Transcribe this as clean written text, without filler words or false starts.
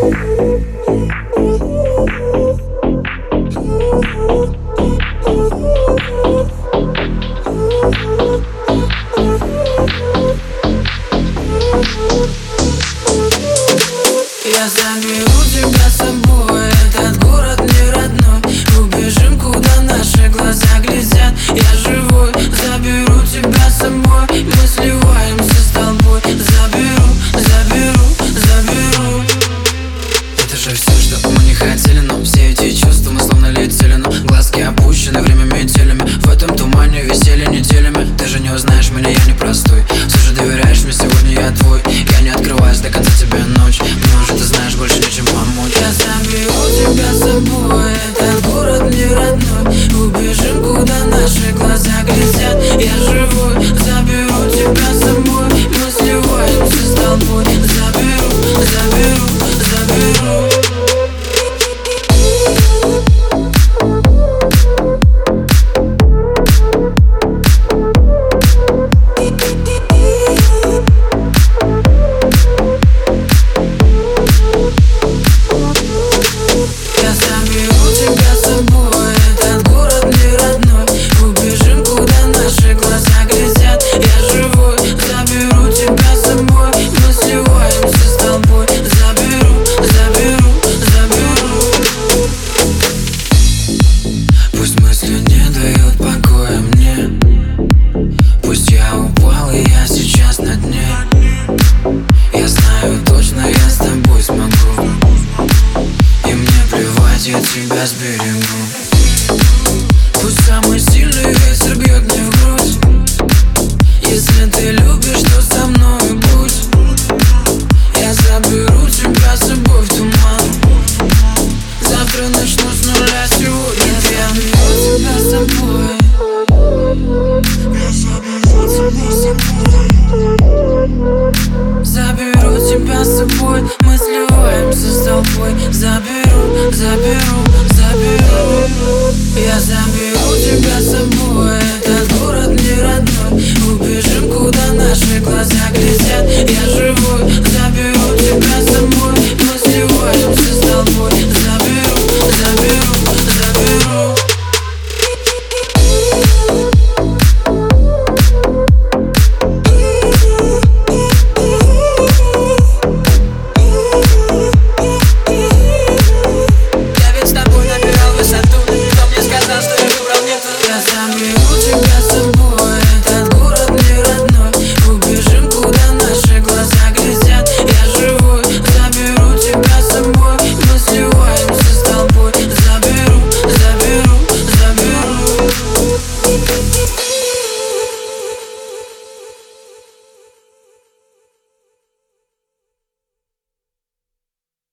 Я заберу тебя с собой, этот город не родной. Убежим, куда наши глаза глядят. Я живой, заберу тебя с собой. Мы сливаемся с толпой. Заберу, заберу, заберу. Это же все, что мы не хотели, но все эти чувства мы словно летели. Но глазки опущены, время метелями. В этом тумане висели неделями. Ты же не узнаешь меня, я не простой. Все же доверяешь мне, сегодня я твой. Я не открываюсь до конца тебе ночь. Мне уже ты знаешь, больше нечем помочь. Я заберу тебя с собой, этот город не родной. Убежим, куда наши глаза глядят. Я живой, заберу тебя с собой. Мы сливаемся с толпой. Заберу, заберу, заберу. Я заберу тебя с собой, этот город не родной. Убежим, куда наши глаза глядят. Я живой, заберу тебя с собой. Мы сливаемся с толпой. Заберу, заберу, заберу. Пусть мысли не дают покоя мне. Пусть я упал и я сейчас на дне. Я знаю точно, я с тобой смогу. И мне плевать, я тебя сберегу.